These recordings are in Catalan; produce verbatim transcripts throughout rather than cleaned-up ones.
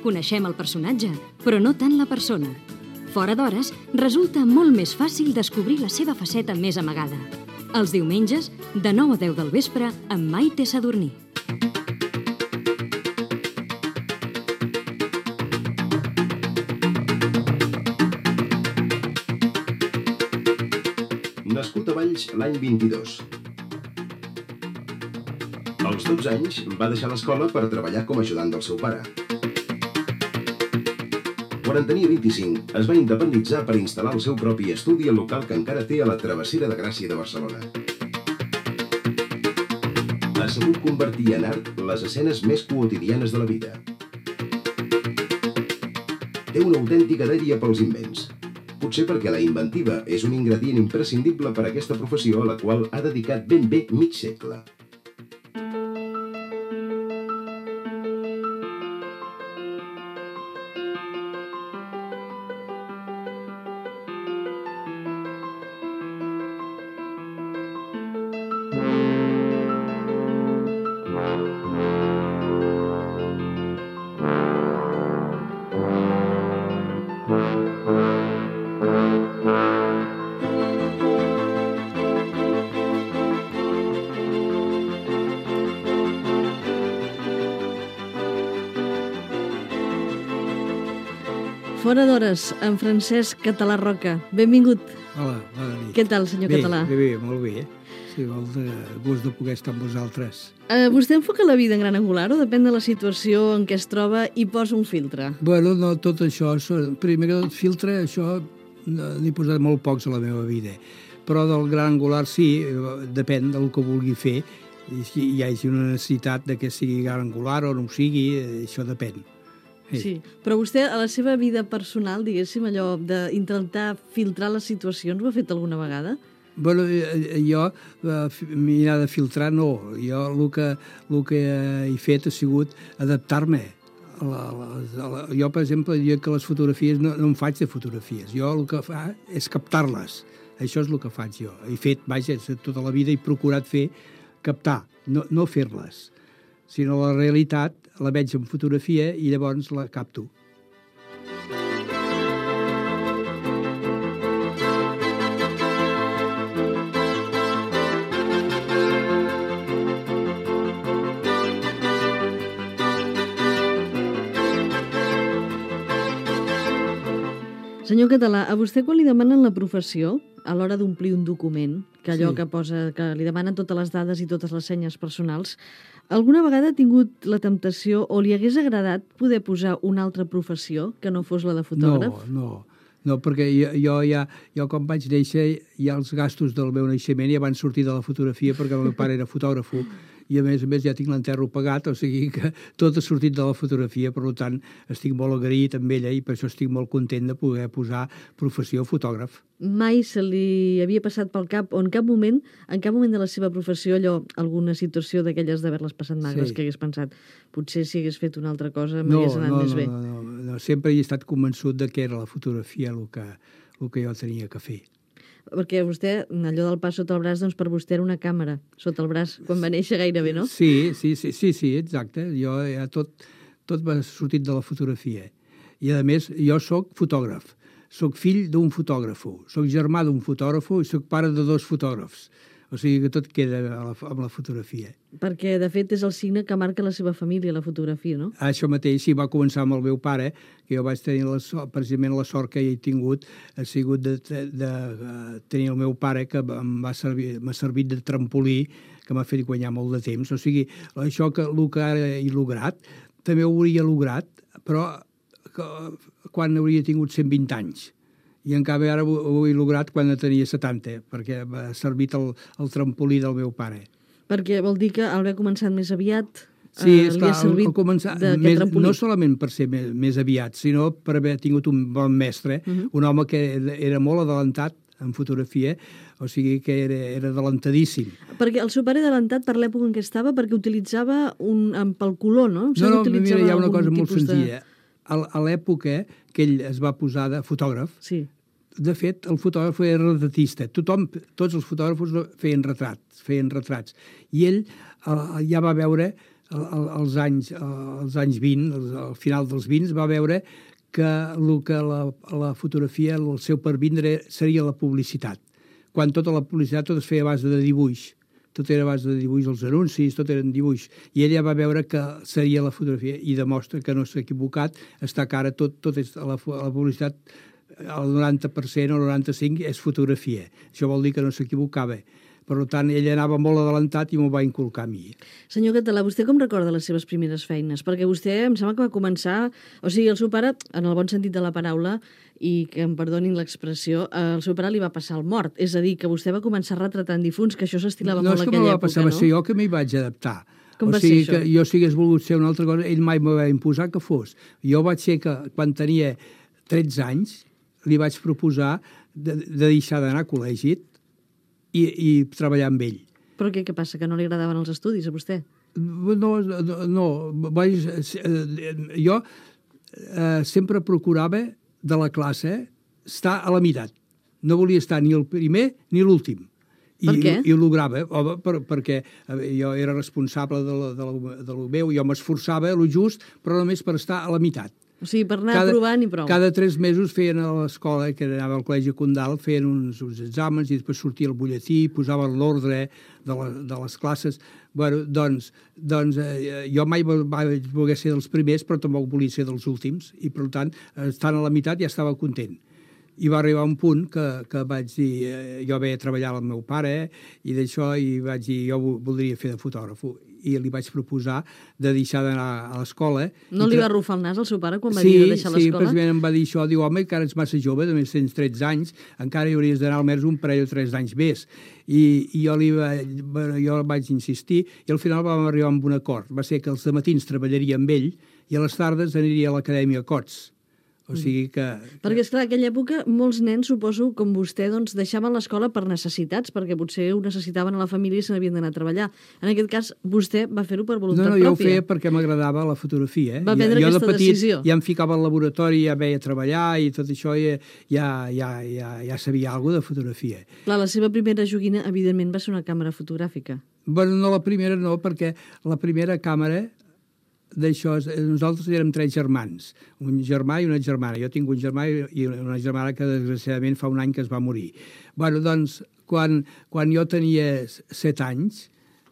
Coneixem el personatge, però no tant la persona. Fora d'hores, resulta molt més fàcil descobrir la seva faceta més amagada. Els diumenges, de nou a deu del vespre, amb Maite Sadurní. Nascut a Valls l'any vint-i-dos. Als dotze anys va deixar l'escola per treballar com a ajudant del seu pare. Quan en tenia vint-i-cinc, es va independitzar per instal·lar el seu propi estudi al local que encara té a la Travessera de Gràcia de Barcelona. Ha sabut convertir en art les escenes més quotidianes de la vida. Té una autèntica dèria pels invents. Potser perquè la inventiva és un ingredient imprescindible per a aquesta professió a la qual ha dedicat ben bé mig segle. Fora d'hores, en Francesc Català Roca. Benvingut. Hola, bona nit. Què tal, senyor bé, Català? Bé, bé, molt bé. Sí, molt de gust de poder estar amb vosaltres. Uh, vostè enfoca la vida en gran angular o depèn de la situació en què es troba i posa un filtre? Bueno, no, tot això, primer que tot filtre, això n'he posat molt pocs a la meva vida. Però del gran angular sí, depèn del que vulgui fer. I si hi hagi una necessitat de que sigui gran angular o no ho sigui, això depèn. Sí, però vostè a la seva vida personal, diguéssim, allò d'intentar filtrar les situacions, ho ha fet alguna vegada? Bueno, jo mirar de filtrar no. Jo el que, el que he fet ha sigut adaptar-me. Jo, per exemple, diria que les fotografies no, no em faig de fotografies. Jo el que fa és captar-les. Això és el que faig jo. He fet, vaja, tota la vida he procurat fer, captar, no, no fer-les, sinó la realitat la veig en fotografia i llavors la capto. Senyor Català, a vostè quan li demanen la professió, a l'hora d'omplir un document, que allò Sí. que posa, que li demanen totes les dades i totes les senyes personals, alguna vegada ha tingut la temptació o li hagués agradat poder posar una altra professió que no fos la de fotògraf? No, no, no, perquè jo, jo ja, jo quan vaig néixer, ja els gastos del meu naixement ja van sortir de la fotografia perquè el meu pare era fotògraf i a més a més ja tinc l'enterro pagat, o sigui que tot ha sortit de la fotografia, per tant estic molt agraït amb ella i per això estic molt content de poder posar professió fotògraf. Mai se li havia passat pel cap, o en cap moment, en cap moment de la seva professió, allò, alguna situació d'aquelles d'haver-les passat magres, Sí. que hagués pensat, potser si hagués fet una altra cosa No, m'hagués anat no, més no, bé. no, no, no, sempre he estat convençut de que era la fotografia el que, el que jo tenia que fer. Perquè vostè, allò del pas sota el braç, doncs per vostè era una càmera sota el braç, quan va néixer gairebé, no? Sí, sí, sí, sí, sí, exacte. Jo ja tot, tot va sortit de la fotografia. I a més, jo sóc fotògraf. Soc fill d'un fotògraf, soc germà d'un fotògraf i soc pare de dos fotògrafs. O sigui que tot queda amb la fotografia. Perquè, de fet, és el signe que marca la seva família, la fotografia, no? Això mateix, sí, va començar amb el meu pare, que jo vaig tenir la sort, precisament la sort que he tingut, ha sigut de, de, de tenir el meu pare, que m'ha servit, m'ha servit de trampolí, que m'ha fet guanyar molt de temps. O sigui, això que el que ara he lograt, també ho hauria lograt, però que, quan hauria tingut cent vint anys. I en canvi ara ho he lograt quan tenia setanta, perquè m'ha servit el, el trampolí del meu pare. Perquè vol dir que al haver començat més aviat sí, eh, li ha servit començar, d'aquest més, trampolí. no solament per ser més, més aviat, sinó per haver tingut un bon mestre, uh -huh. un home que era molt adelantat en fotografia, o sigui que era, era adelantadíssim. Perquè el seu pare adelantat per l'època en què estava, perquè utilitzava un, pel color, no? No, no, mira, hi ha una cosa molt senzilla. De... A l'època que ell es va posar de fotògraf, sí. De fet, el fotògraf era retratista. Tothom, tots els fotògrafos feien retrats, feien retrats. I ell eh, ja va veure als anys, als anys vint, al final dels vint, va veure que el que la, la fotografia, el seu pervindre seria la publicitat. Quan tota la publicitat tot es feia a base de dibuix. Tot era a base de dibuix, els anuncis, tot eren dibuix. I ella va veure que seria la fotografia i demostra que no s'ha equivocat, està que ara tot, tot és la, la publicitat, el noranta per cent o el noranta-cinc per cent és fotografia. Això vol dir que no s'equivocava. Per tant, ella anava molt adelantat i m'ho va inculcar a mi. Senyor Català, vostè com recorda les seves primeres feines? Perquè vostè em sembla que va començar... O sigui, el seu pare, en el bon sentit de la paraula, i que em perdonin l'expressió, el seu pare li va passar el mort. És a dir, que vostè va començar retratant difunts, que això s'estilava no, molt en aquella època, no? No, és que me va passar, va ser jo que m'hi vaig adaptar. Com o va sigui, ser això? Que jo si hagués volgut ser una altra cosa, ell mai m'ho va imposar que fos. Jo vaig ser que, quan tenia tretze anys, li vaig proposar de, de deixar d'anar a col·legi i, i treballar amb ell. Però què, què passa, que no li agradaven els estudis a vostè? No, no, no vaig, jo eh, sempre procurava de la classe estar a la meitat. No volia estar ni el primer ni l'últim. Per I, què? I ho lograva, home, per, perquè jo era responsable de lo, de lo, de lo meu, jo m'esforçava lo just, però només per estar a la meitat. O sigui, per anar cada, provant i prou. Cada tres mesos feien a l'escola, que anava al Col·legi Condal, feien uns, uns exàmens i després sortia el butlletí, posaven l'ordre de, la, de les classes. Bueno, doncs, doncs eh, jo mai vaig voler ser dels primers, però tampoc volia ser dels últims, i per tant, estant a la meitat ja estava content. I va arribar un punt que, que vaig dir, eh, jo veia treballar amb el meu pare, eh, i d'això, i vaig dir, jo voldria fer de fotògrafo. I li vaig proposar de deixar d'anar a l'escola. No li va arrufar el nas al seu pare quan va sí, dir de deixar sí, l'escola? Sí, precisament em va dir això, diu, home, encara ets massa jove, només tens tretze anys, encara hi hauries d'anar almenys un parell o tres anys més. I, i jo, li va, jo vaig insistir, i al final vam arribar amb un acord. Va ser que els matins treballaria amb ell i a les tardes aniria a l'Acadèmia Cots. O sigui que... Perquè, esclar, aquella època molts nens, suposo, com vostè, doncs, deixaven l'escola per necessitats, perquè potser ho necessitaven a la família i se n'havien d'anar a treballar. En aquest cas, vostè va fer-ho per voluntat pròpia. No, no, pròpia. jo ho feia perquè m'agradava la fotografia. Eh? Va prendre jo, aquesta de petit, decisió. Ja em ficava al laboratori, ja veia treballar i tot això, ja, ja, ja, ja, ja sabia alguna cosa de fotografia. Clar, la seva primera joguina, evidentment, va ser una càmera fotogràfica. Bueno, no, la primera no, perquè la primera càmera d'això, nosaltres érem tres germans, un germà i una germana. Jo tinc un germà i una germana que desgraciadament fa un any que es va morir. Bueno, doncs, quan, quan jo tenia set anys,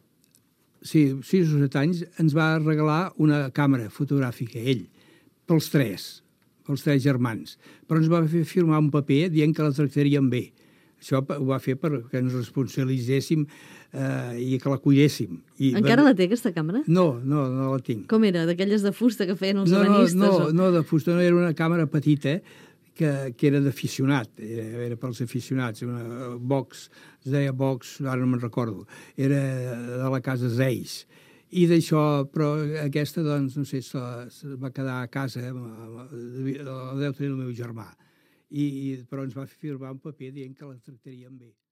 sí, sis o set anys, ens va regalar una càmera fotogràfica, ell, pels tres, pels tres germans. Però ens va fer firmar un paper dient que la tractaríem bé. Això ho va fer perquè ens responsabilitzéssim eh, i que la cuidéssim. I Encara va... la té, aquesta càmera? No, no, no la tinc. Com era? D'aquelles de fusta que feien els no, ebanistes? No, o... no, de fusta, no, era una càmera petita que, que era d'aficionat, era, era pels aficionats, una box, es deia box, ara no me'n recordo, era de la casa Zeis. I d'això, però aquesta, doncs, no sé, se, se va quedar a casa, la deu tenir el meu germà. I, però ens va firmar un paper dient que la tractaríem bé.